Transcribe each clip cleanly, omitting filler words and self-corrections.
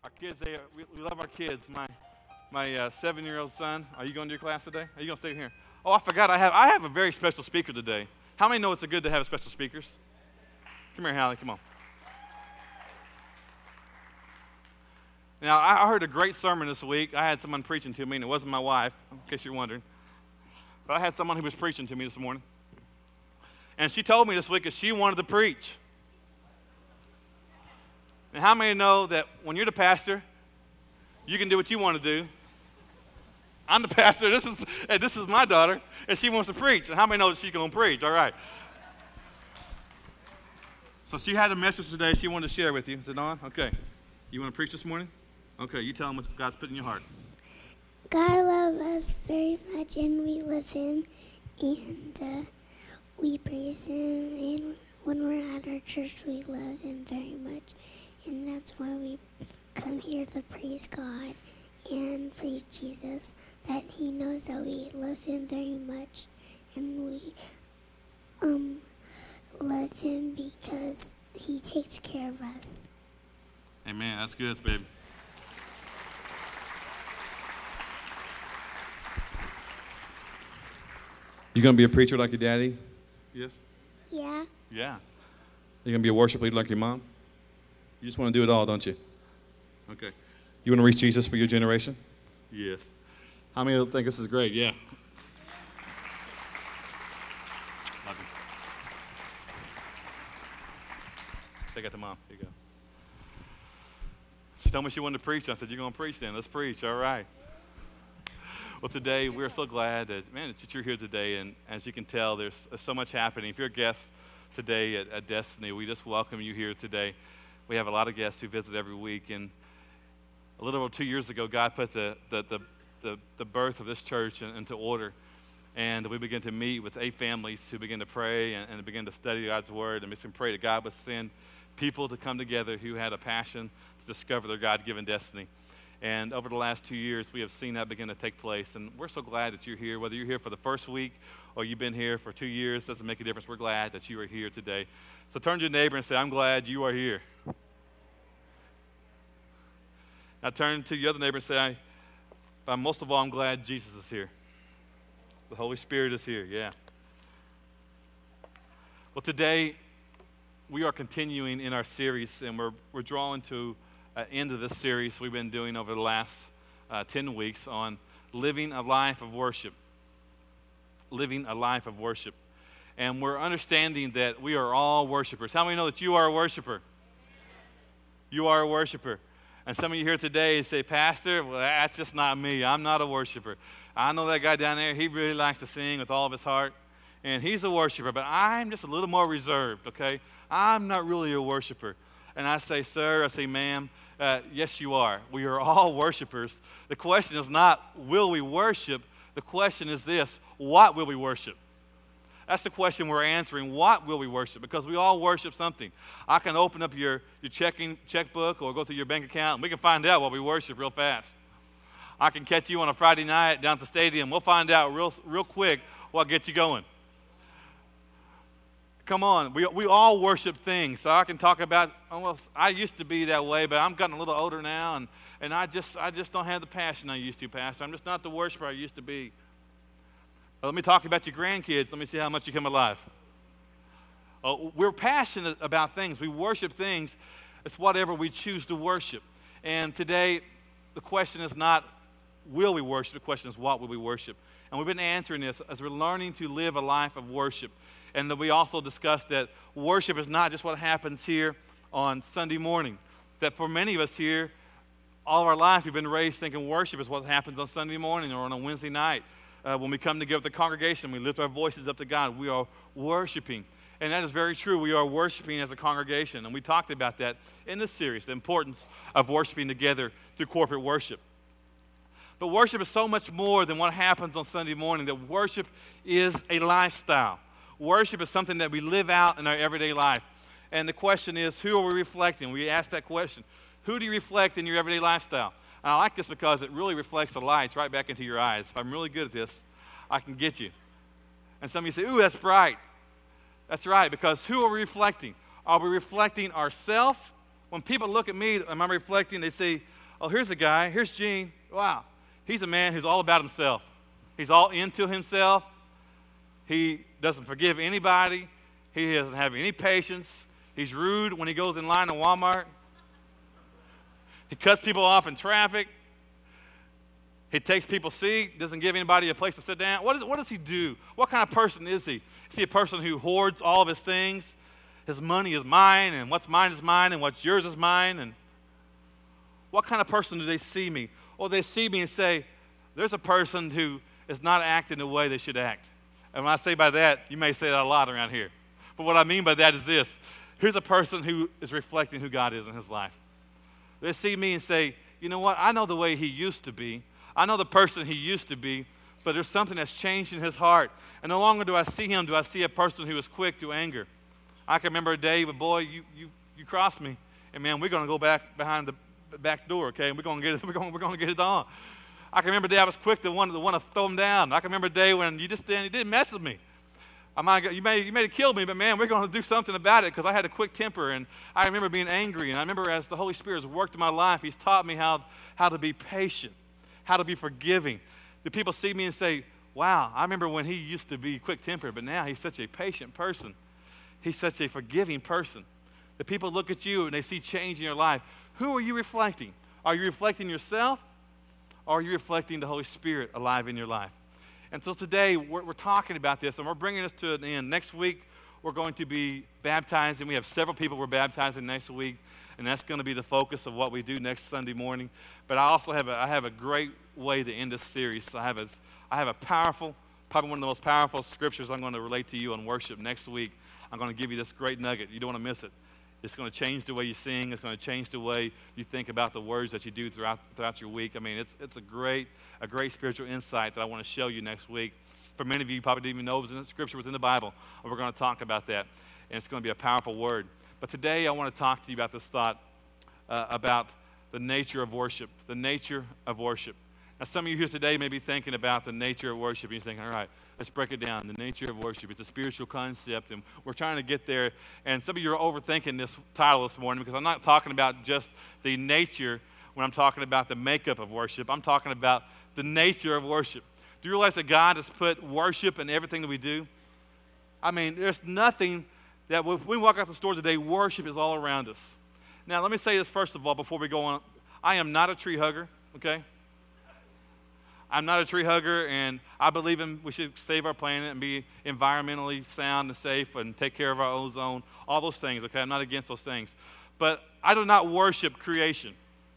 Our kids, we love our kids. My 7-year-old son. Are you going to your class today? Are you going to stay here? Oh, I forgot. I have a very special speaker today. How many know it's good to have special speakers? Come here, Hallie. Come on. Now, I heard a great sermon this week. I had someone preaching to me, and it wasn't my wife, in case you're wondering. But I had someone who was preaching to me this morning. And she told me this week that she wanted to preach. And how many know that when you're the pastor, you can do what you want to do? I'm the pastor. This is my daughter, and she wants to preach. And how many know that she's going to preach? All right. So she had a message today she wanted to share with you. Is it on? Okay. You want to preach this morning? Okay. You tell them what God's put in your heart. God loves us very much, and we love Him, and we praise Him. And when we're at our church, we love Him very much, and that's why we come here to praise God and praise Jesus, that He knows that we love Him very much, and we love Him because He takes care of us. Amen. That's good, baby. You going to be a preacher like your daddy? Yes? Yeah. Yeah. You going to be a worship leader like your mom? You just want to do it all, don't you? Okay. You want to reach Jesus for your generation? Yes. How many think this is great? Yeah. Love you. Take it to Mom. Here you go. She told me she wanted to preach. I said, you're going to preach then. Let's preach. All right. Well, today we're so glad that you're here today, and as you can tell, there's so much happening. If you're a guest today at Destiny, we just welcome you here today. We have a lot of guests who visit every week, and a little over 2 years ago, God put the birth of this church into order, and we began to meet with 8 families who began to pray and begin to study God's Word, and we pray that God would send people to come together who had a passion to discover their God-given destiny. And over the last 2 years, we have seen that begin to take place. And we're so glad that you're here. Whether you're here for the first week or you've been here for 2 years, doesn't make a difference. We're glad that you are here today. So turn to your neighbor and say, I'm glad you are here. Now turn to your other neighbor and say, most of all, I'm glad Jesus is here. The Holy Spirit is here, yeah. Well, today, we are continuing in our series, and we're drawing to end of this series we've been doing over the last 10 weeks on living a life of worship. Living a life of worship. And we're understanding that we are all worshipers. How many know that you are a worshiper? You are a worshiper. And some of you here today say, Pastor, well, that's just not me. I'm not a worshiper. I know that guy down there, he really likes to sing with all of his heart. And he's a worshiper, but I'm just a little more reserved, okay? I'm not really a worshiper. And I say, sir, I say, ma'am, yes, you are. We are all worshipers. The question is not, will we worship? The question is this, what will we worship? That's the question we're answering. What will we worship? Because we all worship something. I can open up your checkbook or go through your bank account, and we can find out what we worship real fast. I can catch you on a Friday night down at the stadium. We'll find out real quick what gets you going. Come on, we all worship things. So I can talk about, I used to be that way, but I'm getting a little older now, and I just don't have the passion I used to, Pastor. I'm just not the worshiper I used to be. But let me talk about your grandkids. Let me see how much you come alive. We're passionate about things. We worship things. It's whatever we choose to worship. And today, the question is not, will we worship? The question is, what will we worship? And we've been answering this as we're learning to live a life of worship. And then we also discussed that worship is not just what happens here on Sunday morning. That for many of us here, all of our life we've been raised thinking worship is what happens on Sunday morning or on a Wednesday night. When we come together with the congregation, we lift our voices up to God. We are worshiping. And that is very true. We are worshiping as a congregation. And we talked about that in this series, the importance of worshiping together through corporate worship. But worship is so much more than what happens on Sunday morning. That worship is a lifestyle. Worship is something that we live out in our everyday life. And the question is, who are we reflecting? We ask that question. Who do you reflect in your everyday lifestyle? And I like this because it really reflects the lights right back into your eyes. If I'm really good at this, I can get you. And some of you say, ooh, that's bright. That's right, because who are we reflecting? Are we reflecting ourselves? When people look at me, am I reflecting? They say, oh, here's a guy. Here's Gene. Wow. He's a man who's all about himself. He's all into himself. He doesn't forgive anybody. He doesn't have any patience. He's rude when he goes in line at Walmart. He cuts people off in traffic. He takes people's seat, doesn't give anybody a place to sit down. What does he do? What kind of person is he? Is he a person who hoards all of his things? His money is mine, and what's mine is mine, and what's yours is mine. And what kind of person do they see me? Or they see me and say, there's a person who is not acting the way they should act. And when I say by that, you may say that a lot around here. But what I mean by that is this. Here's a person who is reflecting who God is in his life. They see me and say, you know what? I know the way he used to be. I know the person he used to be, but there's something that's changed in his heart. And no longer do I see him, do I see a person who is quick to anger. I can remember a day, but boy, you crossed me, and man, we're going to go back behind the back door, okay? We're going to get it on. I can remember a day I was quick to want to throw him down. I can remember a day when you didn't mess with me. You may have killed me, but man, we're going to do something about it because I had a quick temper, and I remember being angry. And I remember as the Holy Spirit has worked in my life, he's taught me how to be patient, how to be forgiving. The people see me and say, wow, I remember when he used to be quick-tempered, but now he's such a patient person. He's such a forgiving person. The people look at you and they see change in your life. Who are you reflecting? Are you reflecting yourself, or are you reflecting the Holy Spirit alive in your life? And so today we're talking about this, and we're bringing this to an end. Next week we're going to be baptizing. We have several people we're baptizing next week, and that's going to be the focus of what we do next Sunday morning. But I also have a great way to end this series. I have a powerful, probably one of the most powerful scriptures I'm going to relate to you on worship next week. I'm going to give you this great nugget. You don't want to miss it. It's going to change the way you sing. It's going to change the way you think about the words that you do throughout your week. I mean, it's a great spiritual insight that I want to show you next week. For many of you probably didn't even know Scripture was in the Bible, and we're going to talk about that, and it's going to be a powerful word. But today I want to talk to you about this thought about the nature of worship, the nature of worship. Now, some of you here today may be thinking about the nature of worship, and you're thinking, all right, let's break it down. The nature of worship, it's a spiritual concept, and we're trying to get there. And some of you are overthinking this title this morning because I'm not talking about just the nature when I'm talking about the makeup of worship. I'm talking about the nature of worship. Do you realize that God has put worship in everything that we do? I mean, there's nothing that when we walk out the store today, worship is all around us. Now, let me say this first of all before we go on. I am not a tree hugger, okay? I'm not a tree hugger, and I believe we should save our planet and be environmentally sound and safe and take care of our ozone, all those things, okay? I'm not against those things. But I do not worship creation.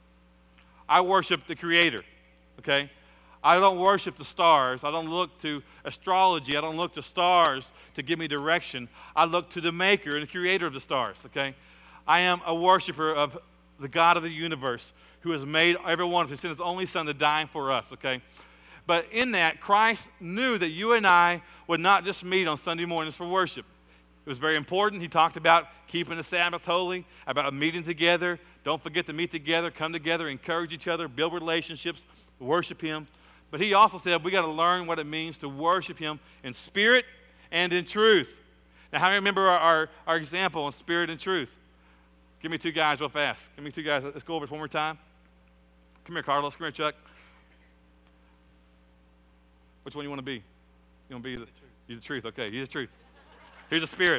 I worship the Creator, okay? I don't worship the stars. I don't look to astrology. I don't look to stars to give me direction. I look to the Maker and the Creator of the stars, okay? I am a worshiper of the God of the universe who has made everyone, who sent his only Son to die for us, okay? But in that, Christ knew that you and I would not just meet on Sunday mornings for worship. It was very important. He talked about keeping the Sabbath holy, about meeting together. Don't forget to meet together, come together, encourage each other, build relationships, worship him. But he also said we got to learn what it means to worship him in spirit and in truth. Now, how many remember our example in spirit and truth? Give me two guys real fast. Give me two guys. Let's go over it one more time. Come here, Carlos. Come here, Chuck. Which one you want to be? You want to be you're the truth. Okay, you're the truth. Here's the spirit.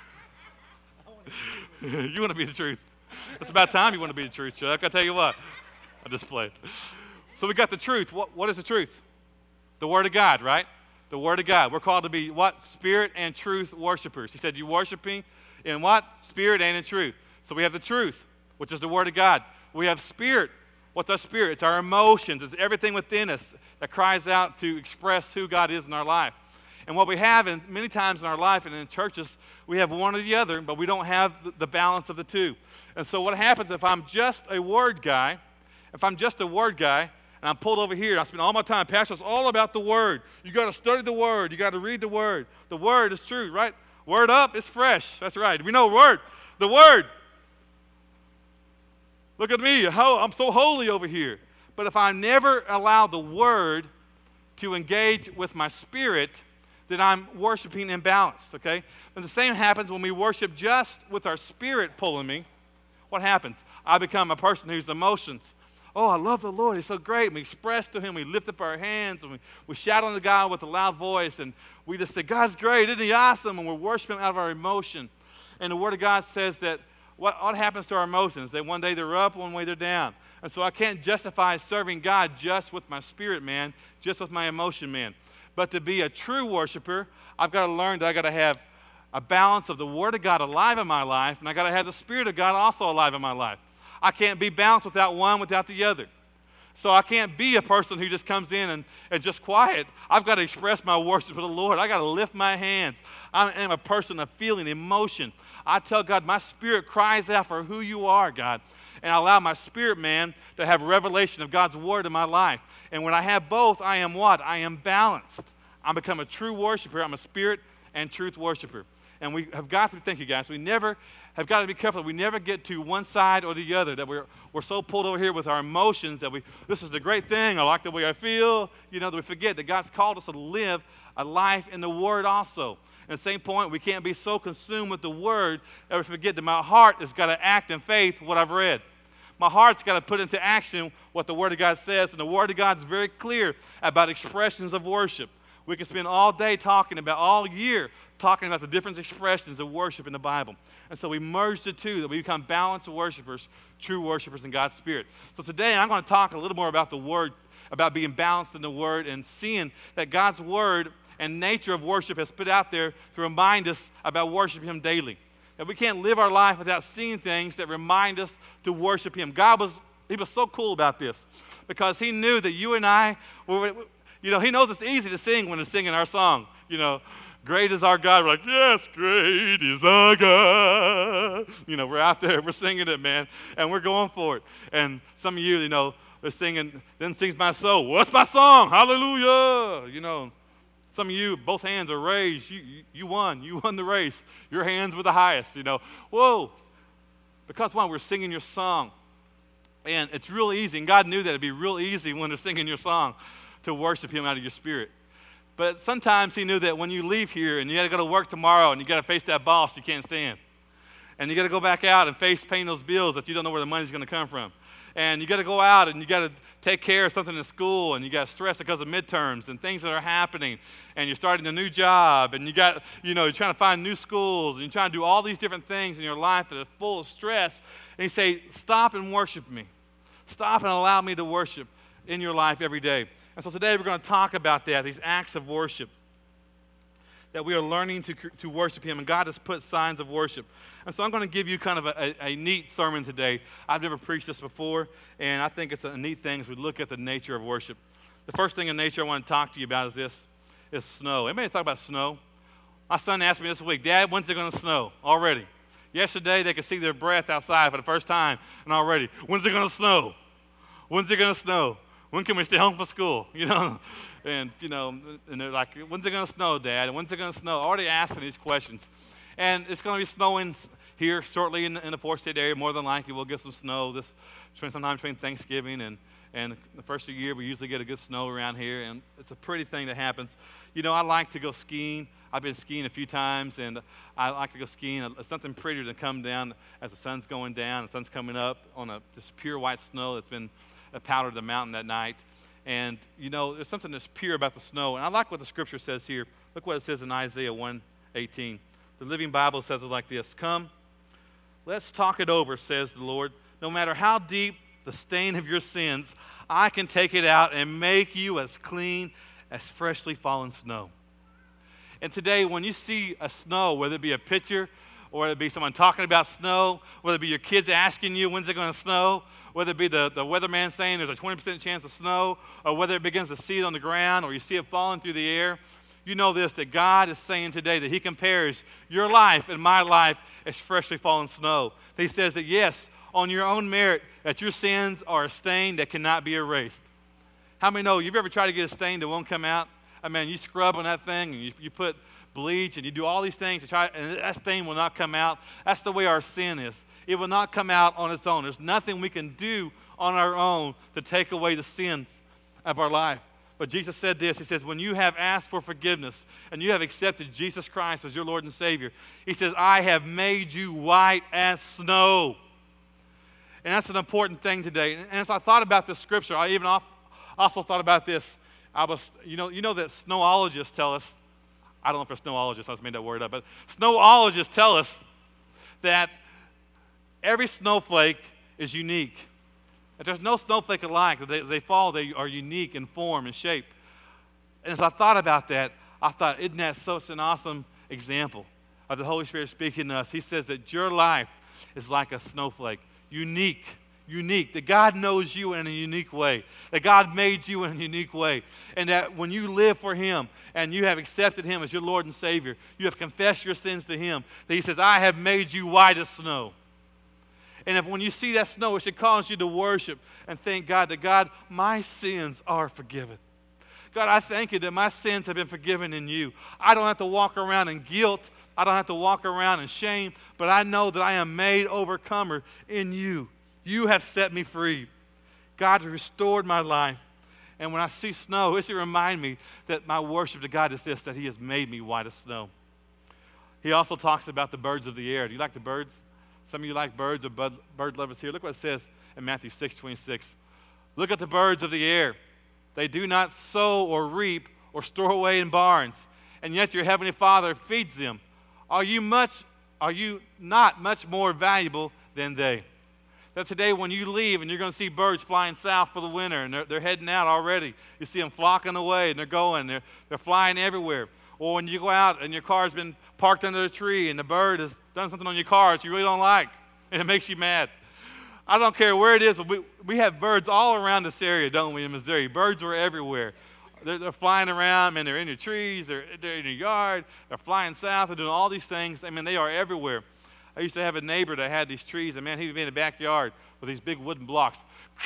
You want to be the truth. It's about time you want to be the truth, Chuck. I tell you what. I just played. So we got the truth. What is the truth? The Word of God, right? The Word of God. We're called to be what? Spirit and truth worshipers. He said, you worship me in what? Spirit and in truth. So we have the truth, which is the Word of God. We have spirit. What's our spirit? It's our emotions. It's everything within us that cries out to express who God is in our life. And what we have, and many times in our life and in churches, we have one or the other, but we don't have the balance of the two. And so what happens if I'm just a word guy, and I'm pulled over here, and I spend all my time, Pastor, it's all about the Word. You got to study the Word. You got to read the Word. The Word is true, right? Word up, it's fresh. That's right. We know Word. The Word. Look at me. I'm so holy over here. But if I never allow the Word to engage with my spirit, then I'm worshiping imbalanced, okay? And the same happens when we worship just with our spirit pulling me. What happens? I become a person whose emotions oh, I love the Lord. He's so great. And we express to him. We lift up our hands and we shout on the God with a loud voice. And we just say, God's great. Isn't he awesome? And we're worshiping out of our emotion. And the Word of God says that what happens to our emotions? That one day they're up, one way they're down. And so I can't justify serving God just with my spirit, man, just with my emotion, man. But to be a true worshiper, I've got to learn that I've got to have a balance of the Word of God alive in my life, and I've got to have the Spirit of God also alive in my life. I can't be balanced without one, without the other. So I can't be a person who just comes in and just quiet. I've got to express my worship to the Lord. I've got to lift my hands. I am a person of feeling, emotion. I tell God, my spirit cries out for who you are, God. And I allow my spirit, man, to have revelation of God's word in my life. And when I have both, I am what? I am balanced. I become a true worshiper. I'm a spirit and truth worshiper. And we have got to, thank you guys, we never have got to be careful that we never get to one side or the other, that we're so pulled over here with our emotions that this is the great thing, I like the way I feel, that we forget that God's called us to live a life in the Word also. At the same point, we can't be so consumed with the Word that we forget that my heart has got to act in faith what I've read. My heart's got to put into action what the Word of God says, and the Word of God is very clear about expressions of worship. We can spend all day all year talking about the different expressions of worship in the Bible. And so we merge the two, that we become balanced worshipers, true worshipers in God's Spirit. So today I'm going to talk a little more about the Word, about being balanced in the Word and seeing that God's Word and nature of worship has put out there to remind us about worshiping Him daily. That we can't live our life without seeing things that remind us to worship Him. He was so cool about this because He knew that you and I, He knows it's easy to sing when we're singing our song. Great is our God. We're like, yes, great is our God. We're out there, we're singing it, man, and we're going for it. And some of you, they're singing, then sings my soul. What's my song? Hallelujah. Some of you, both hands are raised. You won. You won the race. Your hands were the highest, Whoa. Because, one, we're singing your song. And it's real easy, and God knew that it'd be real easy when they're singing your song to worship Him out of your spirit. But sometimes He knew that when you leave here and you got to go to work tomorrow and you got to face that boss you can't stand. And you got to go back out and face paying those bills that you don't know where the money's going to come from. And you got to go out and you got to take care of something in school, and you got stress because of midterms and things that are happening, and you're starting a new job, and you're trying to find new schools, and you're trying to do all these different things in your life that are full of stress. And you say, stop and worship me. Stop and allow me to worship in your life every day. And so today we're going to talk about that, these acts of worship, that we are learning to worship Him, and God has put signs of worship. And so I'm going to give you kind of a neat sermon today. I've never preached this before, and I think it's a neat thing as we look at the nature of worship. The first thing in nature I want to talk to you about is snow. Anybody talk about snow? My son asked me this week, Dad, when's it going to snow? Already. Yesterday they could see their breath outside for the first time, and already, when's it going to snow? When's it going to snow? When can we stay home for school? And they're like, when's it going to snow, Dad? When's it going to snow? Already asking these questions. And it's going to be snowing here shortly in the four-state area. More than likely, we'll get some snow sometime between Thanksgiving and the first of the year. We usually get a good snow around here, and it's a pretty thing that happens. I like to go skiing. I've been skiing a few times, and I like to go skiing. It's something prettier to come down as the sun's going down, the sun's coming up on just pure white snow that's been powdered the mountain that night. And, there's something that's pure about the snow. And I like what the Scripture says here. Look what it says in Isaiah 1:18. The Living Bible says it like this. Come, let's talk it over, says the Lord. No matter how deep the stain of your sins, I can take it out and make you as clean as freshly fallen snow. And today, when you see a snow, whether it be a picture or whether it be someone talking about snow, whether it be your kids asking you, when's it going to snow, whether it be the weatherman saying there's a 20% chance of snow, or whether it begins to see it on the ground or you see it falling through the air, you know this, that God is saying today that He compares your life and my life as freshly fallen snow. He says that, yes, on your own merit, that your sins are a stain that cannot be erased. How many know you've ever tried to get a stain that won't come out? I mean, you scrub on that thing and you put bleach and you do all these things to try, and that stain will not come out. That's the way our sin is. It will not come out on its own. There's nothing we can do on our own to take away the sins of our life. But Jesus said this. He says, when you have asked for forgiveness and you have accepted Jesus Christ as your Lord and Savior, He says, I have made you white as snow. And that's an important thing today. And as I thought about this scripture, I even also thought about this. You know that snowiologists tell us, I don't know if they're snowiologists, I just made that word up, but snowiologists tell us that every snowflake is unique. That there's no snowflake alike. That they are unique in form and shape. And as I thought about that, I thought, isn't that such an awesome example of the Holy Spirit speaking to us? He says that your life is like a snowflake, unique, that God knows you in a unique way, that God made you in a unique way, and that when you live for Him and you have accepted Him as your Lord and Savior, you have confessed your sins to Him, that He says, I have made you white as snow. And if when you see that snow, it should cause you to worship and thank God that, God, my sins are forgiven. God, I thank you that my sins have been forgiven in you. I don't have to walk around in guilt. I don't have to walk around in shame, but I know that I am made overcomer in you. You have set me free. God has restored my life. And when I see snow, it should remind me that my worship to God is this, that He has made me white as snow. He also talks about the birds of the air. Do you like the birds? Some of you like birds or bird lovers here. Look what it says in Matthew 6:26. Look at the birds of the air. They do not sow or reap or store away in barns, and yet your heavenly Father feeds them. Are you not much more valuable than they? That today when you leave and you're going to see birds flying south for the winter and they're heading out already. You see them flocking away and they're flying everywhere. Or when you go out and your car's been parked under a tree and the bird has done something on your car that you really don't like and it makes you mad. I don't care where it is, but we have birds all around this area, don't we, in Missouri? Birds are everywhere. They're flying around, man, they're in your trees, they're in your yard, they're flying south, they're doing all these things. I mean, they are everywhere. I used to have a neighbor that had these trees, and man, he'd be in the backyard with these big wooden blocks.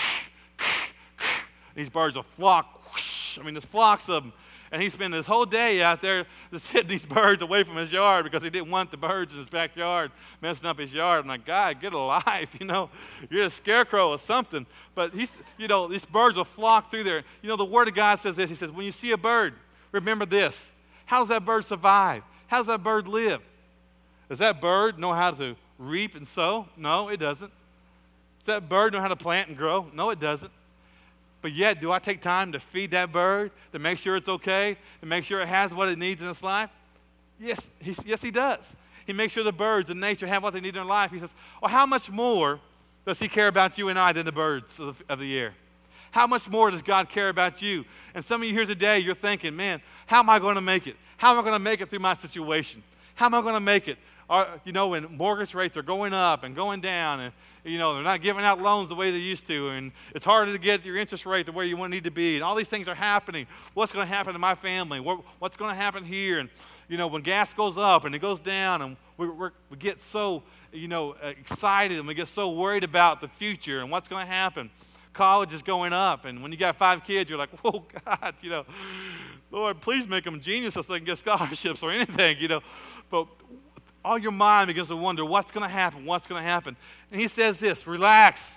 These birds will flock, there's flocks of them. And he spent his whole day out there just hitting these birds away from his yard because he didn't want the birds in his backyard messing up his yard. I'm like, God, get a life, You're a scarecrow or something. But these birds will flock through there. The Word of God says this. He says, when you see a bird, remember this. How does that bird survive? How does that bird live? Does that bird know how to reap and sow? No, it doesn't. Does that bird know how to plant and grow? No, it doesn't. But yet, do I take time to feed that bird, to make sure it's okay, to make sure it has what it needs in its life? Yes, he does. He makes sure the birds and nature have what they need in their life. He says, well, how much more does He care about you and I than the birds of the air? How much more does God care about you? And some of you here today, you're thinking, man, how am I going to make it? How am I going to make it through my situation? How am I going to make it? When mortgage rates are going up and going down, and they're not giving out loans the way they used to, and it's harder to get your interest rate to where you need to be, and all these things are happening. What's going to happen to my family? What's going to happen here? And when gas goes up and it goes down, and we get so excited, and we get so worried about the future and what's going to happen. College is going up, and when you got 5 kids, you're like, whoa, God, Lord, please make them geniuses so they can get scholarships or anything, But all your mind begins to wonder what's going to happen. And He says this, relax.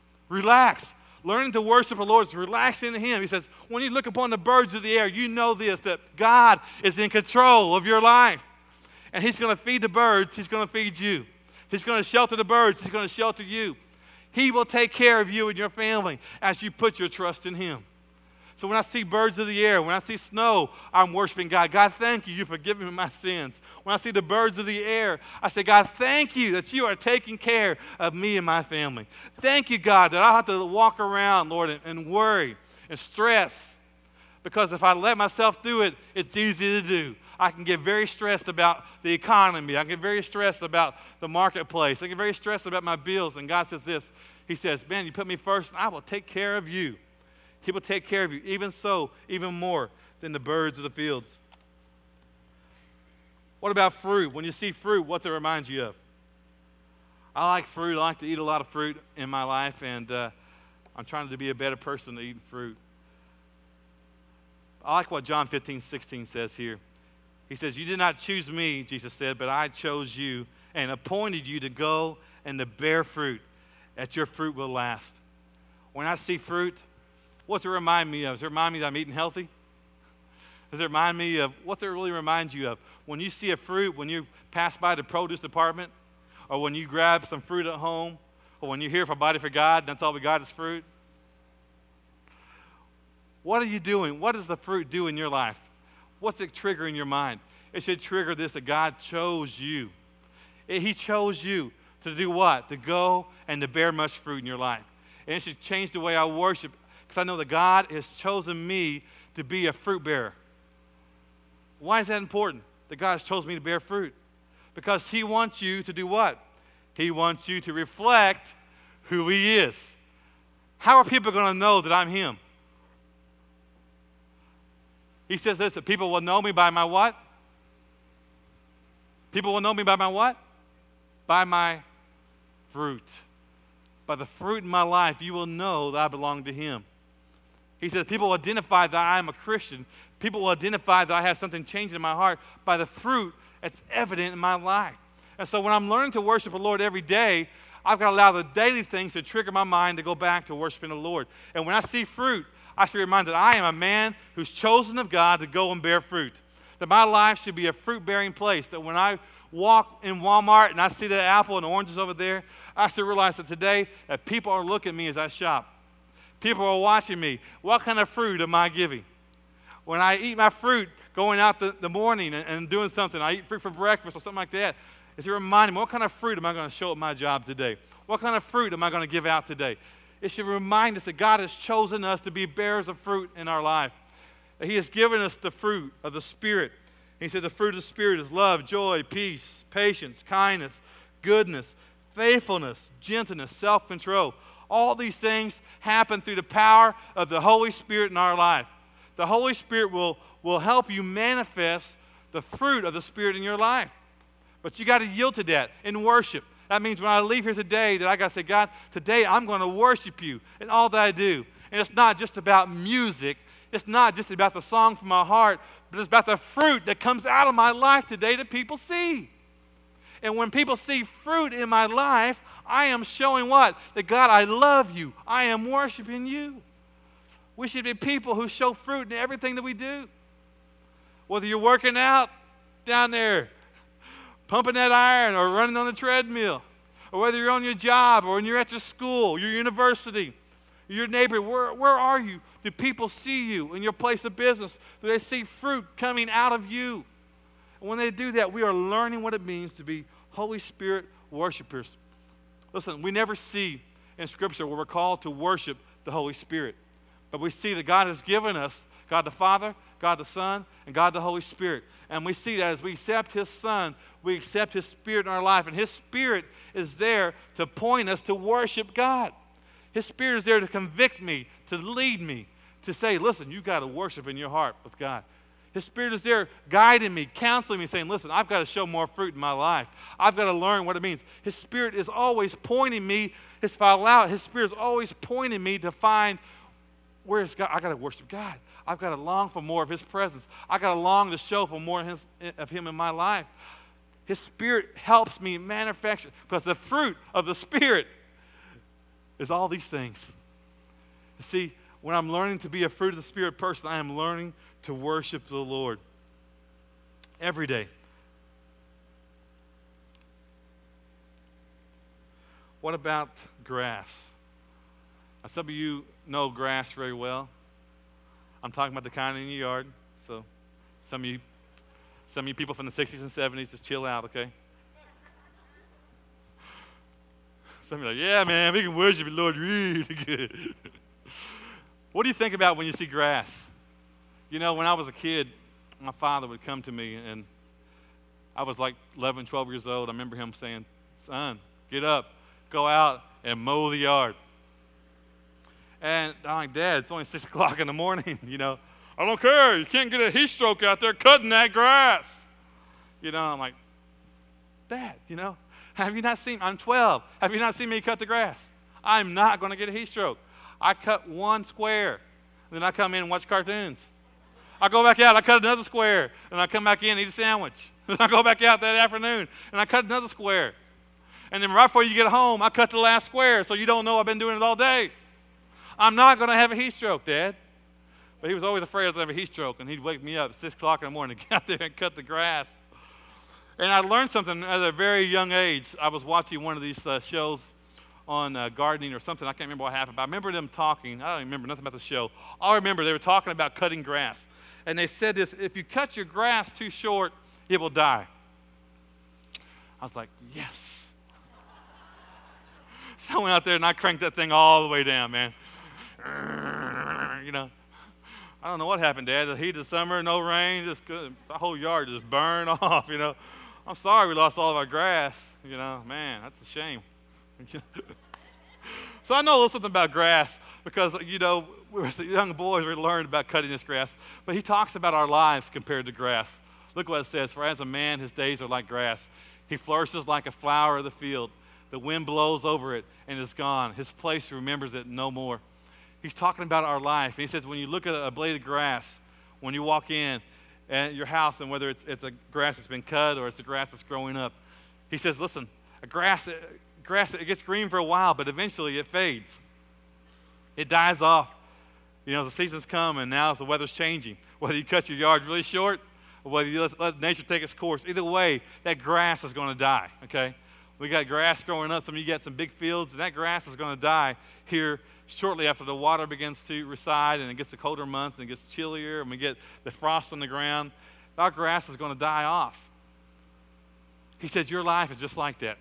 Learning to worship the Lord is relaxing to Him. He says, when you look upon the birds of the air, you know this, that God is in control of your life. And He's going to feed the birds. He's going to feed you. He's going to shelter the birds. He's going to shelter you. He will take care of you and your family as you put your trust in Him. So when I see birds of the air, when I see snow, I'm worshiping God. God, thank you. You've forgiven me my sins. When I see the birds of the air, I say, God, thank you that you are taking care of me and my family. Thank you, God, that I don't have to walk around, Lord, and worry and stress. Because if I let myself do it, it's easy to do. I can get very stressed about the economy. I can get very stressed about the marketplace. I get very stressed about my bills. And God says this. He says, man, you put me first, and I will take care of you. He will take care of you, even so, even more than the birds of the fields. What about fruit? When you see fruit, what's it remind you of? I like fruit. I like to eat a lot of fruit in my life, and I'm trying to be a better person to eat fruit. I like what John 15:16 says here. He says, you did not choose me, Jesus said, but I chose you and appointed you to go and to bear fruit, that your fruit will last. When I see fruit, what's it remind me of? Does it remind me that I'm eating healthy? Does it remind me of, what's it really remind you of? When you see a fruit, when you pass by the produce department, or when you grab some fruit at home, Or when you hear for body for God, that's all we got is fruit. What are you doing? What does the fruit do in your life? What's it trigger in your mind? It should trigger this, that God chose you. He chose you to do what? To go and to bear much fruit in your life. And it should change the way I worship, because I know that God has chosen me to be a fruit bearer. Why is that important? That God has chosen me to bear fruit? Because He wants you to do what? He wants you to reflect who He is. How are people going to know that I'm Him? He says this, that people will know me by my what? People will know me by my what? By my fruit. By the fruit in my life, you will know that I belong to Him. He says people will identify that I am a Christian. People will identify that I have something changed in my heart by the fruit that's evident in my life. And so when I'm learning to worship the Lord every day, I've got to allow the daily things to trigger my mind to go back to worshiping the Lord. And when I see fruit, I should be reminded that I am a man who's chosen of God to go and bear fruit. That my life should be a fruit-bearing place. That when I walk in Walmart and I see that apple and oranges over there, I should realize that today that people are looking at me as I shop. People are watching me. What kind of fruit am I giving? When I eat my fruit going out the morning and doing something, I eat fruit for breakfast or something like that, it's a reminder me, what kind of fruit am I going to show at my job today? What kind of fruit am I going to give out today? It should remind us that God has chosen us to be bearers of fruit in our life. That He has given us the fruit of the Spirit. He said the fruit of the Spirit is love, joy, peace, patience, kindness, goodness, faithfulness, gentleness, self-control. All these things happen through the power of the Holy Spirit in our life. The Holy Spirit will help you manifest the fruit of the Spirit in your life. But you got to yield to that in worship. That means when I leave here today that I got to say, God, today I'm going to worship you in all that I do. And it's not just about music. It's not just about the song from my heart, but it's about the fruit that comes out of my life today that people see. And when people see fruit in my life, I am showing what? That God, I love you. I am worshiping you. We should be people who show fruit in everything that we do. Whether you're working out down there, pumping that iron, or running on the treadmill, or whether you're on your job, or when you're at your school, your university, your neighbor, where are you? Do people see you in your place of business? Do they see fruit coming out of you? And when they do that, we are learning what it means to be Holy Spirit worshipers. Listen, we never see in Scripture where we're called to worship the Holy Spirit. But we see that God has given us God the Father, God the Son, and God the Holy Spirit. And we see that as we accept His Son, we accept His Spirit in our life. And His Spirit is there to point us to worship God. His Spirit is there to convict me, to lead me, to say, listen, you got to worship in your heart with God. His Spirit is there guiding me, counseling me, saying, listen, I've got to show more fruit in my life. I've got to learn what it means. His Spirit is always pointing me, if I allow it, His Spirit is always pointing me to find where is God. I got to worship God. I've got to long for more of His presence. I've got to long to show for more of Him in my life. His Spirit helps me manufacture, because the fruit of the Spirit is all these things. You see, when I'm learning to be a fruit of the Spirit person, I am learning to worship the Lord every day. What about grass? Now, some of you know grass very well. I'm talking about the kind in your yard. So some of you people from the 60s and 70s, just chill out, okay? Some of you are like, yeah, man, we can worship the Lord really good. What do you think about when you see grass? You know, when I was a kid, my father would come to me, and I was like 11, 12 years old. I remember him saying, son, get up, go out and mow the yard. And I'm like, Dad, it's only 6 o'clock in the morning, you know. I don't care. You can't get a heat stroke out there cutting that grass. You know, I'm like, Dad, you know, have you not seen, I'm 12. Have you not seen me cut the grass? I'm not going to get a heat stroke. I cut one square. Then I come in and watch cartoons. I go back out, I cut another square. And I come back in and eat a sandwich. Then I go back out that afternoon and I cut another square. And then right before you get home, I cut the last square so you don't know I've been doing it all day. I'm not going to have a heat stroke, Dad. But he was always afraid I was going to have a heat stroke, and he'd wake me up at 6 o'clock in the morning to get out there and cut the grass. And I learned something at a very young age. I was watching one of these shows gardening or something. I can't remember what happened, but I remember them talking. I don't remember nothing about the show. All I remember, they were talking about cutting grass. And they said this, if you cut your grass too short, it will die. I was like, yes. So I went out there and I cranked that thing all the way down, man. You know, I don't know what happened, Dad. The heat of the summer, no rain, just the whole yard just burned off, you know. I'm sorry we lost all of our grass, you know. Man, that's a shame. So I know a little something about grass because, you know, we were young boys, we learned about cutting this grass. But he talks about our lives compared to grass. Look what it says. For as a man, his days are like grass. He flourishes like a flower of the field. The wind blows over it and is gone. His place remembers it no more. He's talking about our life. And he says when you look at a blade of grass, when you walk in at your house, and whether it's a grass that's been cut or it's a grass that's growing up, he says, listen, a grass, it gets green for a while, but eventually it fades. It dies off. You know, the seasons come, and now the weather's changing. Whether you cut your yard really short or whether you let nature take its course, either way, that grass is going to die, okay? We got grass growing up. Some of you got some big fields, and that grass is going to die here shortly after the water begins to recede and it gets the colder months and it gets chillier and we get the frost on the ground. Our grass is going to die off. He says your life is just like that.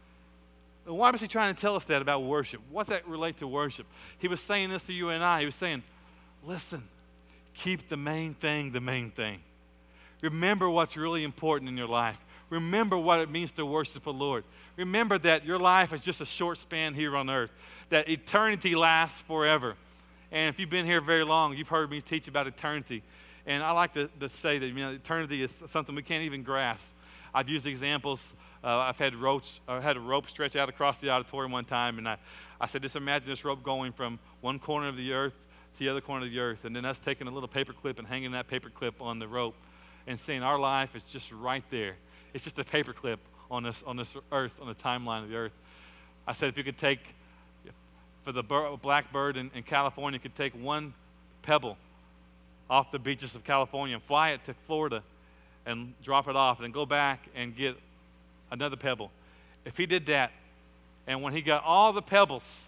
Why was he trying to tell us that about worship? What's that relate to worship? He was saying this to you and I. He was saying, listen, keep the main thing the main thing. Remember what's really important in your life. Remember what it means to worship the Lord. Remember that your life is just a short span here on earth, that eternity lasts forever. And if you've been here very long, you've heard me teach about eternity. And I like to say that, you know, eternity is something we can't even grasp. I've used examples. I've had a rope stretch out across the auditorium one time, and I said, just imagine this rope going from one corner of the earth to the other corner of the earth, and then us taking a little paper clip and hanging that paper clip on the rope and saying our life is just right there. It's just a paper clip on this earth, on the timeline of the earth. I said if you could take, for the blackbird in California, you could take one pebble off the beaches of California and fly it to Florida and drop it off and then go back and get another pebble. If he did that, and when he got all the pebbles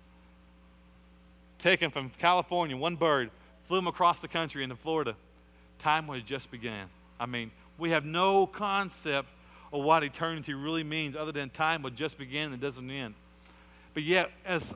taken from California, one bird flew them across the country into Florida, time would have just began. I mean, we have no concept of what eternity really means other than time would just begin and it doesn't end. But yet, as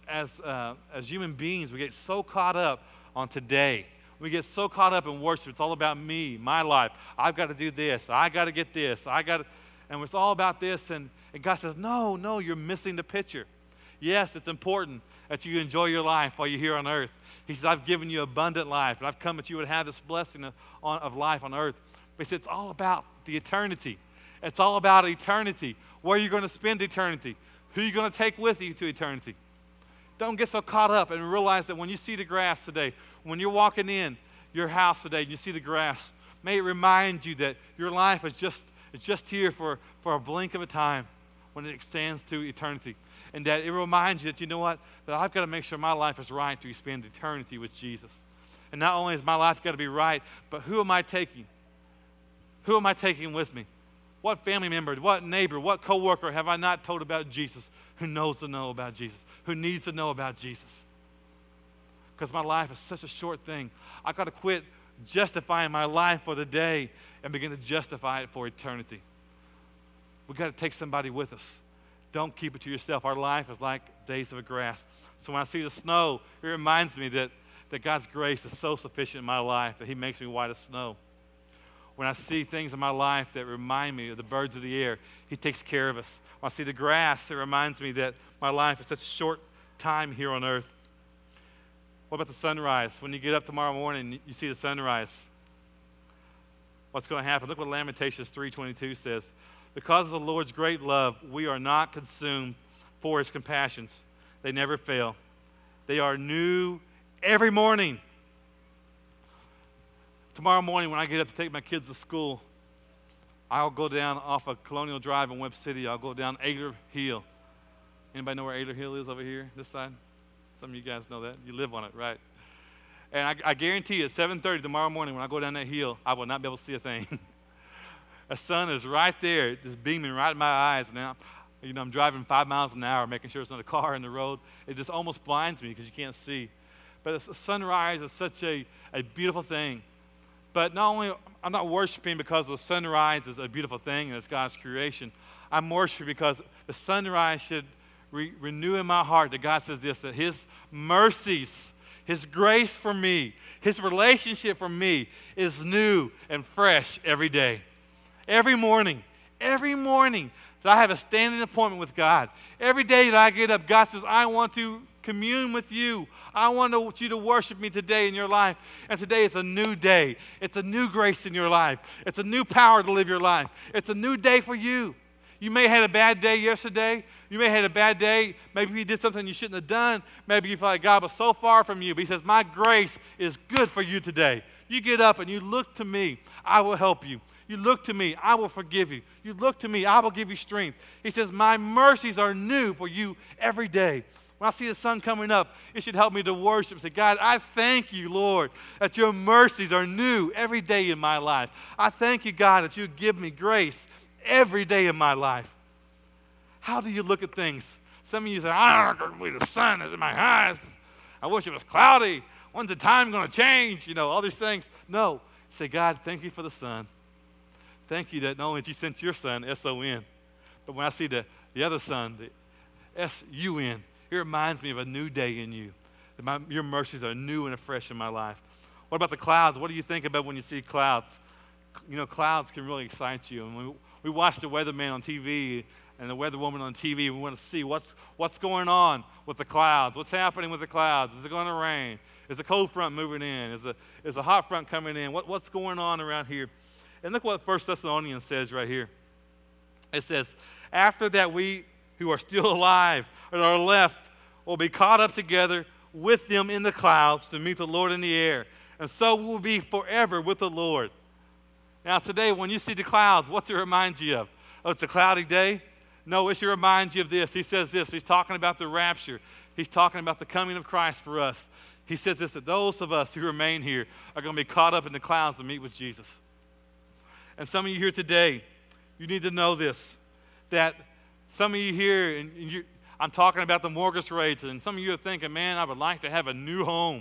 human beings, we get so caught up on today. We get so caught up in worship. It's all about me, my life. I've got to do this. I got to get this. And it's all about this. And God says, no, you're missing the picture. Yes, it's important that you enjoy your life while you're here on earth. He says, I've given you abundant life, and I've come that you would have this blessing of life on earth. But he said, it's all about the eternity. It's all about eternity. Where you're going to spend eternity. Who you're going to take with you to eternity. Don't get so caught up and realize that when you see the grass today, when you're walking in your house today and you see the grass, may it remind you that your life is just here for a blink of a time when it extends to eternity. And that it reminds you that, you know what, that I've got to make sure my life is right to spend eternity with Jesus. And not only is my life got to be right, but who am I taking? Who am I taking with me? What family member, what neighbor, what coworker have I not told about Jesus who knows to know about Jesus, who needs to know about Jesus? Because my life is such a short thing. I've got to quit justifying my life for the day and begin to justify it for eternity. We've got to take somebody with us. Don't keep it to yourself. Our life is like days of a grass. So when I see the snow, it reminds me that God's grace is so sufficient in my life that he makes me white as snow. When I see things in my life that remind me of the birds of the air, he takes care of us. When I see the grass, it reminds me that my life is such a short time here on earth. What about the sunrise? When you get up tomorrow morning, you see the sunrise. What's going to happen? Look what Lamentations 3:22 says. Because of the Lord's great love, we are not consumed, for his compassions. They never fail. They are new every morning. Tomorrow morning when I get up to take my kids to school, I'll go down off of Colonial Drive in Webb City. I'll go down Adler Hill. Anybody know where Adler Hill is over here, this side? Some of you guys know that. You live on it, right? And I guarantee you at 7:30 tomorrow morning when I go down that hill, I will not be able to see a thing. The sun is right there, just beaming right in my eyes. Now, I'm driving 5 miles an hour, making sure there's not a car in the road. It just almost blinds me because you can't see. But the sunrise is such a beautiful thing. But not only, I'm not worshiping because the sunrise is a beautiful thing and it's God's creation. I'm worshiping because the sunrise should renew in my heart that God says this, that His mercies, His grace for me, His relationship for me is new and fresh every day. Every morning that I have a standing appointment with God. Every day that I get up, God says, I want to commune with you. I want you to worship me today in your life. And today is a new day. It's a new grace in your life. It's a new power to live your life. It's a new day for you. You may have had a bad day yesterday. You may have had a bad day. Maybe you did something you shouldn't have done. Maybe you felt like God was so far from you. But He says, my grace is good for you today. You get up and you look to me. I will help you. You look to me. I will forgive you. You look to me. I will give you strength. He says, my mercies are new for you every day. When I see the sun coming up, it should help me to worship. Say, God, I thank you, Lord, that your mercies are new every day in my life. I thank you, God, that you give me grace every day in my life. How do you look at things? Some of you say, I don't believe the sun is in my eyes. I wish it was cloudy. When's the time going to change? All these things. No. Say, God, thank you for the sun. Thank you that not only did you send your son, S-O-N, but when I see the other son, the S-U-N, it reminds me of a new day in you. That your mercies are new and fresh in my life. What about the clouds? What do you think about when you see clouds? Clouds can really excite you. And we watch the weatherman on TV and the weatherwoman on TV. We want to see what's going on with the clouds. What's happening with the clouds? Is it going to rain? Is the cold front moving in? Is the hot front coming in? What's going on around here? And look what 1 Thessalonians says right here. It says, after that we who are still alive and are left will be caught up together with them in the clouds to meet the Lord in the air. And so we'll be forever with the Lord. Now today, when you see the clouds, what's it remind you of? Oh, it's a cloudy day? No, it should remind you of this. He says this. He's talking about the rapture. He's talking about the coming of Christ for us. He says this, that those of us who remain here are going to be caught up in the clouds to meet with Jesus. And some of you here today, you need to know this, that some of you here, and I'm talking about the mortgage rates, and some of you are thinking, man, I would like to have a new home.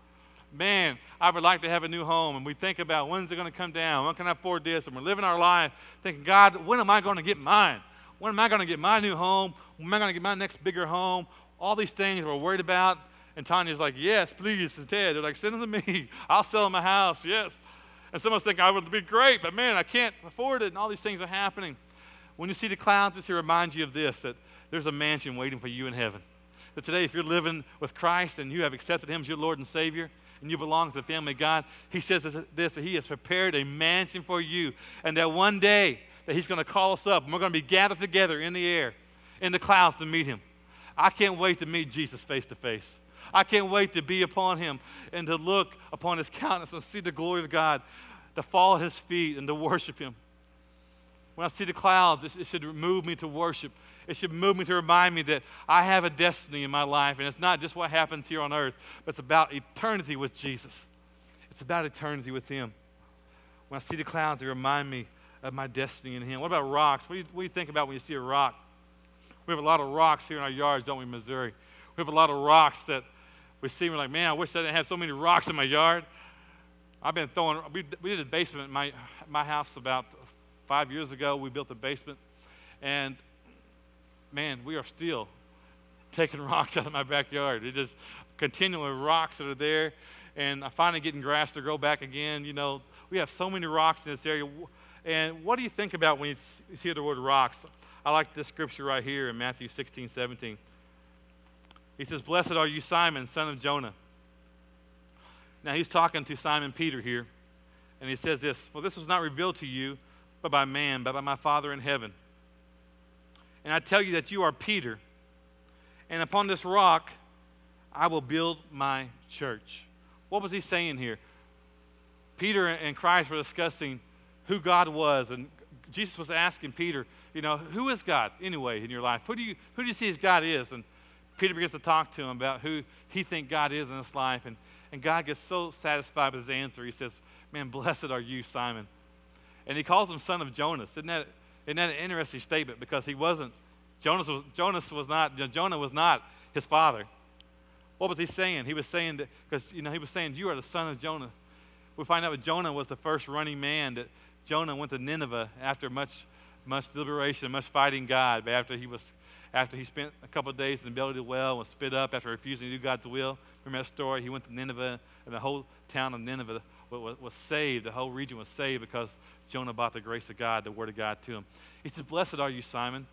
Man, I would like to have a new home. And we think about, when's it going to come down? When can I afford this? And we're living our life thinking, God, when am I going to get mine? When am I going to get my new home? When am I going to get my next bigger home? All these things we're worried about. And Tanya's like, yes, please, and Ted. They're like, send them to me. I'll sell my house, yes. And some of us think, I would be great, but man, I can't afford it, and all these things are happening. When you see the clouds, it's to remind you of this, that there's a mansion waiting for you in heaven. That today, if you're living with Christ and you have accepted Him as your Lord and Savior, and you belong to the family of God, He says this, that He has prepared a mansion for you, and that one day that He's going to call us up, and we're going to be gathered together in the air, in the clouds to meet Him. I can't wait to meet Jesus face to face. I can't wait to be upon Him and to look upon His countenance and see the glory of God, to fall at His feet and to worship Him. When I see the clouds, it should move me to worship. It should move me to remind me that I have a destiny in my life, and it's not just what happens here on earth, but it's about eternity with Jesus. It's about eternity with Him. When I see the clouds, they remind me of my destiny in Him. What about rocks? What do you think about when you see a rock? We have a lot of rocks here in our yards, don't we, Missouri? We have a lot of rocks that we see, and we're like, man, I wish I didn't have so many rocks in my yard. I've been we did a basement in my house about 5 years ago. We built a basement, and man, we are still taking rocks out of my backyard. It just continually rocks that are there, and I'm finally getting grass to grow back again. We have so many rocks in this area. And what do you think about when you hear the word rocks? I like this scripture right here in Matthew 16:17. He says, blessed are you, Simon, son of Jonah. Now, he's talking to Simon Peter here, and he says this, for this was not revealed to you, but by man, but by my Father in heaven. And I tell you that you are Peter, and upon this rock I will build my church. What was he saying here? Peter and Christ were discussing who God was, and Jesus was asking Peter, who is God anyway in your life? Who do you see as God is? And Peter begins to talk to him about who he thinks God is in his life, and God gets so satisfied with his answer. He says, man, blessed are you, Simon. And he calls him son of Jonas. Isn't that an interesting statement? Because he wasn't Jonah was not his father. What was he saying? He was saying that, because he was saying, you are the son of Jonah. We find out that Jonah was the first running man, that Jonah went to Nineveh after much deliberation, much fighting God, but after he spent a couple of days in the belly of the well and was spit up after refusing to do God's will. Remember that story? He went to Nineveh, and the whole town of Nineveh was saved. The whole region was saved because Jonah brought the grace of God, the word of God to him. He says, blessed are you, Simon,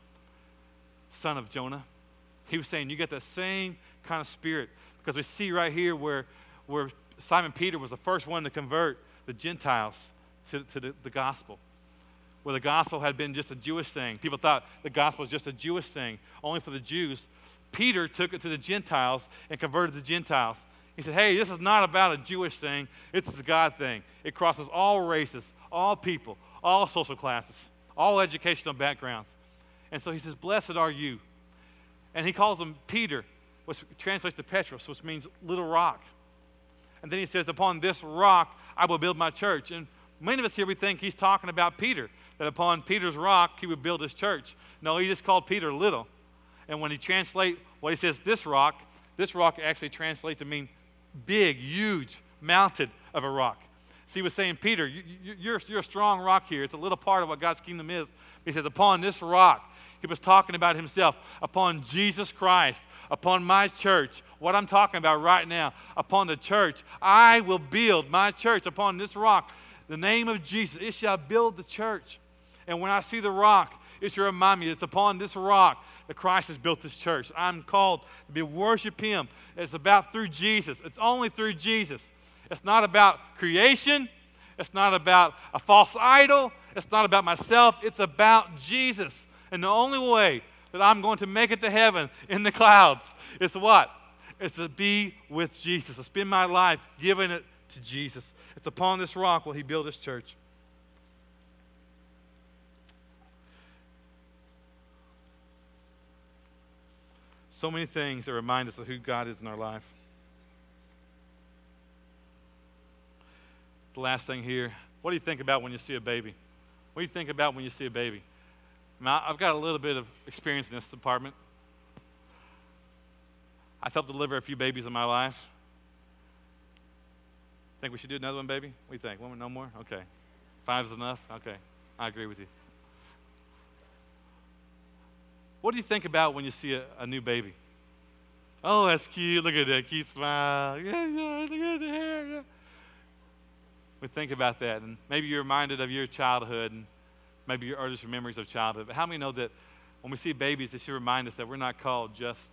son of Jonah. He was saying, you get that same kind of spirit, because we see right here where Simon Peter was the first one to convert the Gentiles to the gospel. Where the gospel had been just a Jewish thing. People thought the gospel was just a Jewish thing, only for the Jews. Peter took it to the Gentiles and converted the Gentiles. He said, hey, this is not about a Jewish thing. It's a God thing. It crosses all races, all people, all social classes, all educational backgrounds. And so he says, blessed are you. And he calls him Peter, which translates to Petros, which means little rock. And then he says, upon this rock I will build my church. And many of us here, we think he's talking about Peter, that upon Peter's rock he would build his church. No, he just called Peter little. And when he translates what he says, this rock actually translates to mean big, huge, mounted of a rock. So he was saying, Peter, you're a strong rock here. It's a little part of what God's kingdom is. He says, upon this rock, he was talking about himself, upon Jesus Christ, upon my church, what I'm talking about right now, upon the church, I will build my church upon this rock. The name of Jesus, it shall build the church. And when I see the rock, it should remind me it's upon this rock that Christ has built his church. I'm called to worship him. It's about through Jesus. It's only through Jesus. It's not about creation. It's not about a false idol. It's not about myself. It's about Jesus. And the only way that I'm going to make it to heaven in the clouds is what? It's to be with Jesus. To spend my life giving it to Jesus. It's upon this rock will he build his church. So many things that remind us of who God is in our life. The last thing here, what do you think about when you see a baby? What do you think about when you see a baby? Now, I've got a little bit of experience in this department. I've helped deliver a few babies in my life. Think we should do another one, baby? What do you think? One more? No more? Okay. 5 is enough? Okay. I agree with you. What do you think about when you see a new baby? Oh, that's cute. Look at that cute smile. Yeah, look at the hair. Yeah. We think about that, and maybe you're reminded of your childhood, and maybe your earliest memories of childhood. But how many know that when we see babies, it should remind us that we're not called just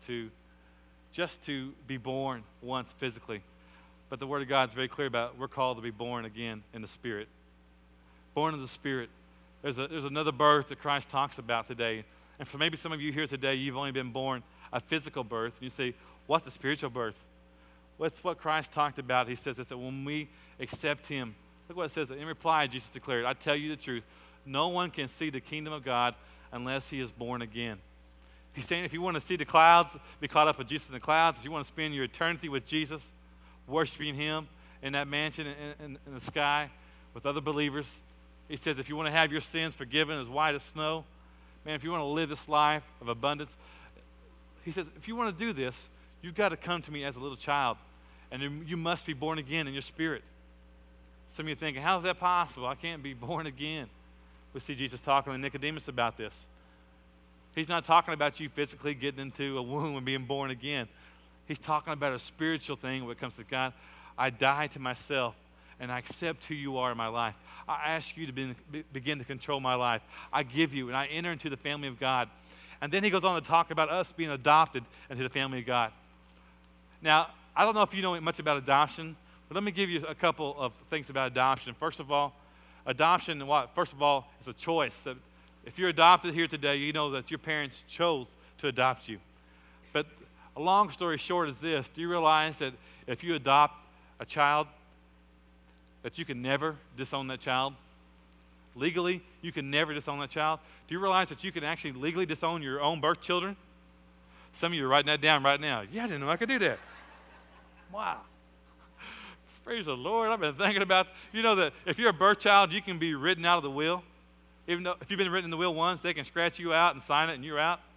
to be born once physically, but the Word of God is very clear about we're called to be born again in the Spirit. Born in the Spirit. There's another birth that Christ talks about today. And for maybe some of you here today, you've only been born a physical birth. And you say, what's the spiritual birth? What's what Christ talked about? He says that when we accept him, look what it says. In reply, Jesus declared, I tell you the truth, no one can see the kingdom of God unless he is born again. He's saying if you want to see the clouds, be caught up with Jesus in the clouds, if you want to spend your eternity with Jesus, worshiping him in that mansion in the sky with other believers, he says if you want to have your sins forgiven as white as snow, man, if you want to live this life of abundance, he says, if you want to do this, you've got to come to me as a little child, and you must be born again in your spirit. Some of you are thinking, how is that possible? I can't be born again. We see Jesus talking to Nicodemus about this. He's not talking about you physically getting into a womb and being born again. He's talking about a spiritual thing when it comes to God. I die to myself, and I accept who you are in my life. I ask you to begin to control my life. I give you, and I enter into the family of God. And then he goes on to talk about us being adopted into the family of God. Now, I don't know if you know much about adoption, but let me give you a couple of things about adoption. First of all, adoption, first of all, is a choice. If you're adopted here today, you know that your parents chose to adopt you. But a long story short is this. Do you realize that if you adopt a child, that you can never disown that child? Legally, you can never disown that child. Do you realize that you can actually legally disown your own birth children? Some of you are writing that down right now. Yeah, I didn't know I could do that. Wow. Praise the Lord. I've been thinking about, you know that if you're a birth child, you can be written out of the will. Even though if you've been written in the will once, they can scratch you out and sign it and you're out.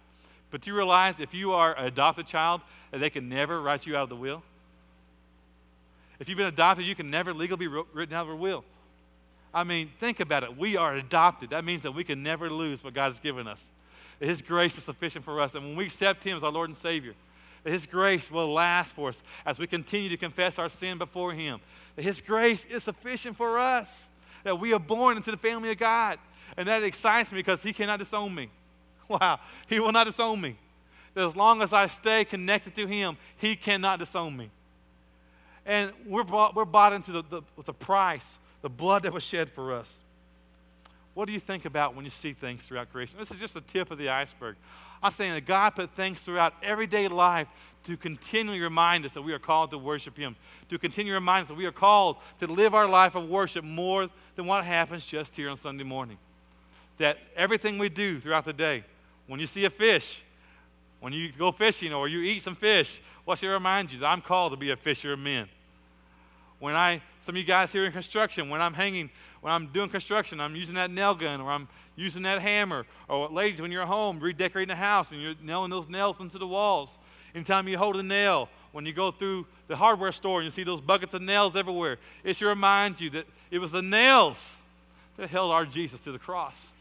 But do you realize if you are an adopted child, that they can never write you out of the will? If you've been adopted, you can never legally be written out of a will. I mean, think about it. We are adopted. That means that we can never lose what God has given us. That His grace is sufficient for us. And when we accept Him as our Lord and Savior, that His grace will last for us as we continue to confess our sin before Him. That His grace is sufficient for us. That we are born into the family of God. And that excites me because He cannot disown me. Wow, He will not disown me. That as long as I stay connected to Him, He cannot disown me. And we're bought into the price, the blood that was shed for us. What do you think about when you see things throughout creation? This is just the tip of the iceberg. I'm saying that God put things throughout everyday life to continually remind us that we are called to worship Him, to continue to remind us that we are called to live our life of worship more than what happens just here on Sunday morning. That everything we do throughout the day, when you see a fish, when you go fishing or you eat some fish, what's it remind you? That I'm called to be a fisher of men. Some of you guys here in construction, when I'm doing construction, I'm using that nail gun or I'm using that hammer. Or ladies, when you're home redecorating the house and you're nailing those nails into the walls. Anytime you hold a nail, when you go through the hardware store and you see those buckets of nails everywhere, it should remind you that it was the nails that held our Jesus to the cross.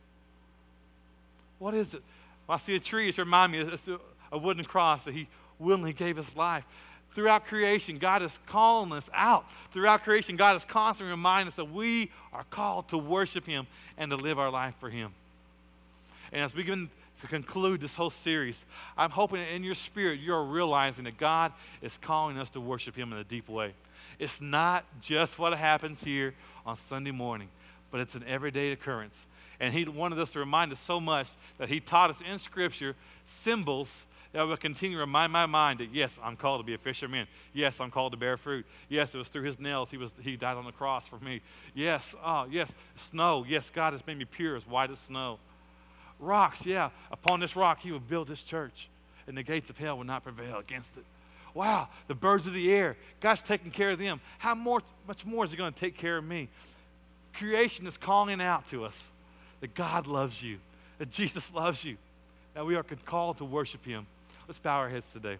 What is it? When I see a tree, it should remind me it's a wooden cross that He willingly gave His life. Throughout creation, God is calling us out. Throughout creation, God is constantly reminding us that we are called to worship Him and to live our life for Him. And as we begin to conclude this whole series, I'm hoping that in your spirit you're realizing that God is calling us to worship Him in a deep way. It's not just what happens here on Sunday morning, but it's an everyday occurrence. And He wanted us to remind us so much that He taught us in Scripture symbols that will continue to remind my mind that, yes, I'm called to be a fisherman. Yes, I'm called to bear fruit. Yes, it was through His nails He died on the cross for me. Yes, snow. Yes, God has made me pure as white as snow. Rocks, yeah, upon this rock He will build His church, and the gates of hell will not prevail against it. Wow, the birds of the air, God's taking care of them. Much more is He going to take care of me? Creation is calling out to us that God loves you, that Jesus loves you, that we are called to worship Him. Let's bow our heads today.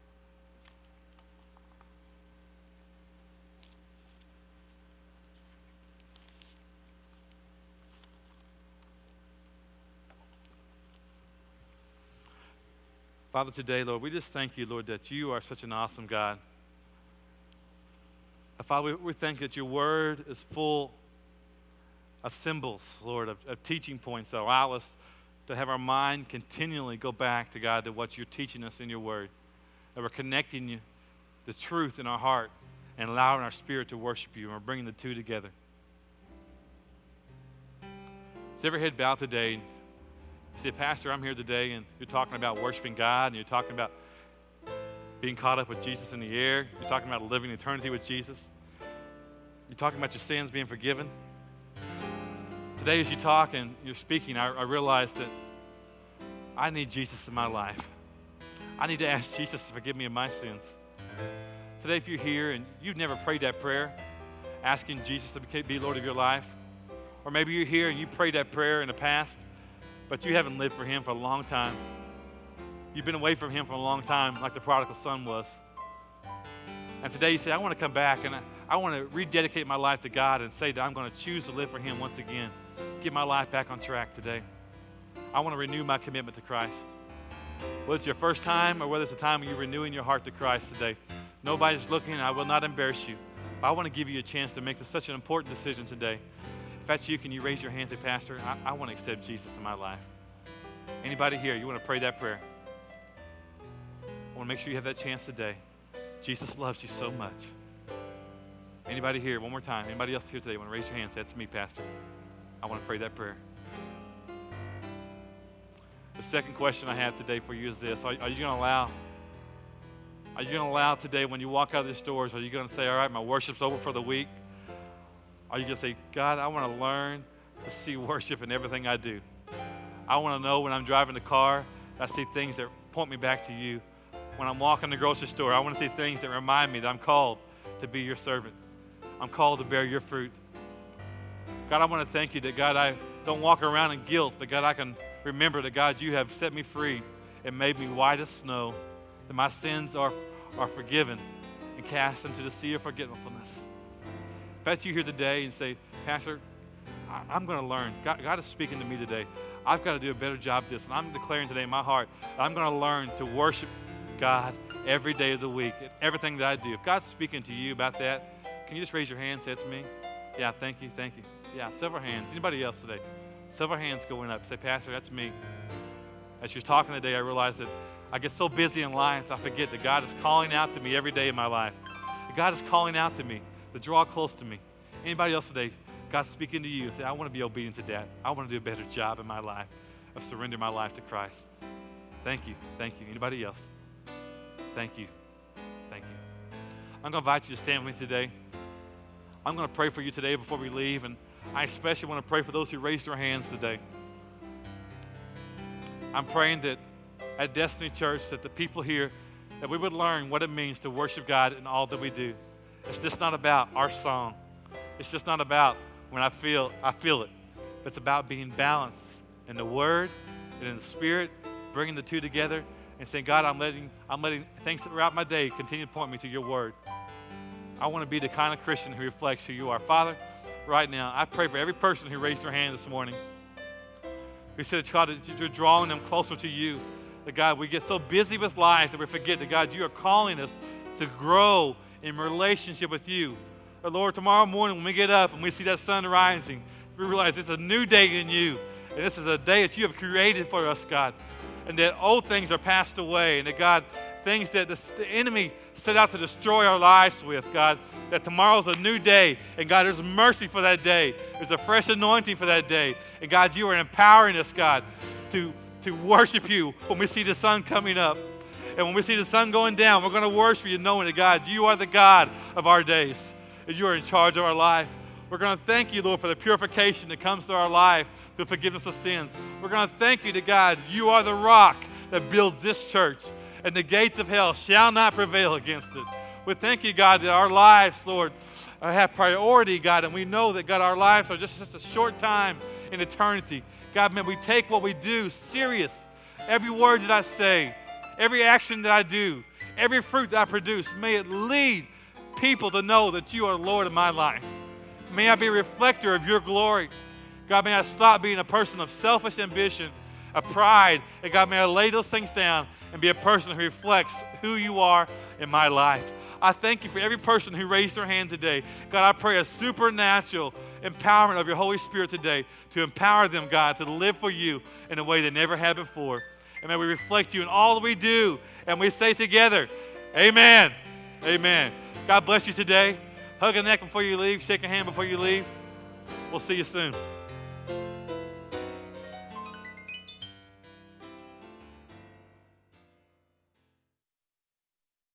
Father, today, Lord, we just thank You, Lord, that You are such an awesome God. Father, we thank that Your word is full of symbols, Lord, of teaching points that allow us to have our mind continually go back to God, to what You're teaching us in Your word. That we're connecting the truth in our heart and allowing our spirit to worship You, and we're bringing the two together. Is every head bowed today? You say, Pastor, I'm here today, and you're talking about worshiping God, and you're talking about being caught up with Jesus in the air. You're talking about living eternity with Jesus. You're talking about your sins being forgiven. Today, as you talk and you're speaking, I realize that I need Jesus in my life. I need to ask Jesus to forgive me of my sins. Today, if you're here and you've never prayed that prayer, asking Jesus to be Lord of your life, or maybe you're here and you prayed that prayer in the past, but you haven't lived for Him for a long time. You've been away from Him for a long time, like the prodigal son was. And today you say, I want to come back and I want to rededicate my life to God and say that I'm going to choose to live for Him once again. Get my life back on track today. I want to renew my commitment to Christ. Whether it's your first time or whether it's a time when you're renewing your heart to Christ today, nobody's looking, and I will not embarrass you. But I want to give you a chance to make such an important decision today. If that's you, can you raise your hand and say, Pastor, I want to accept Jesus in my life. Anybody here, you want to pray that prayer? I want to make sure you have that chance today. Jesus loves you so much. Anybody here, one more time, anybody else here today, want to raise your hand and say, that's me, Pastor. I want to pray that prayer. The second question I have today for you is this. Are you going to allow today when you walk out of these doors, are you going to say, all right, my worship's over for the week? Are you going to say, God, I want to learn to see worship in everything I do. I want to know when I'm driving the car, I see things that point me back to You. When I'm walking the grocery store, I want to see things that remind me that I'm called to be Your servant. I'm called to bear Your fruit. God, I want to thank You that, God, I don't walk around in guilt, but God, I can remember that, God, You have set me free and made me white as snow, that my sins are forgiven and cast into the sea of forgetfulness. If that's you here today and say, Pastor, I'm going to learn. God is speaking to me today. I've got to do a better job of this. And I'm declaring today in my heart, I'm going to learn to worship God every day of the week, everything that I do. If God's speaking to you about that, can you just raise your hand and say, it's me? Yeah, thank you. Yeah, several hands. Anybody else today? Several hands going up. Say, Pastor, that's me. As you're talking today, I realize that I get so busy in life, I forget that God is calling out to me every day in my life. That God is calling out to me to draw close to me. Anybody else today, God's speaking to you and say, I want to be obedient to that. I want to do a better job in my life of surrendering my life to Christ. Thank you. Anybody else? Thank you. I'm going to invite you to stand with me today. I'm going to pray for you today before we leave, and I especially want to pray for those who raised their hands today. I'm praying that at Destiny Church, that the people here, that we would learn what it means to worship God in all that we do. It's just not about our song. It's just not about when I feel it. It's about being balanced in the Word and in the Spirit, bringing the two together and saying, God, I'm letting things throughout my day continue to point me to your Word. I want to be the kind of Christian who reflects who you are. Father, right now, I pray for every person who raised their hand this morning, who said, God, that you're drawing them closer to you. That, God, we get so busy with life that we forget that, God, you are calling us to grow in relationship with you. But Lord, tomorrow morning when we get up and we see that sun rising, we realize it's a new day in you. And this is a day that you have created for us, God. And that old things are passed away. And that, God, things that the enemy set out to destroy our lives with, God, that tomorrow's a new day. And, God, there's mercy for that day. There's a fresh anointing for that day. And, God, you are empowering us, God, to worship you when we see the sun coming up. And when we see the sun going down, we're going to worship you knowing that, God, you are the God of our days. And you are in charge of our life. We're going to thank you, Lord, for the purification that comes to our life, the forgiveness of sins. We're going to thank you to God, you are the rock that builds this church, and the gates of hell shall not prevail against it. We thank you, God, that our lives, Lord, have priority, God, and we know that, God, our lives are just a short time in eternity. God, may we take what we do serious. Every word that I say, every action that I do, every fruit that I produce, may it lead people to know that you are Lord of my life. May I be a reflector of your glory. God, may I stop being a person of selfish ambition, of pride. And God, may I lay those things down and be a person who reflects who you are in my life. I thank you for every person who raised their hand today. God, I pray a supernatural empowerment of your Holy Spirit today to empower them, God, to live for you in a way they never had before. And may we reflect you in all that we do. And we say together, amen. Amen. God bless you today. Hug a neck before you leave. Shake a hand before you leave. We'll see you soon.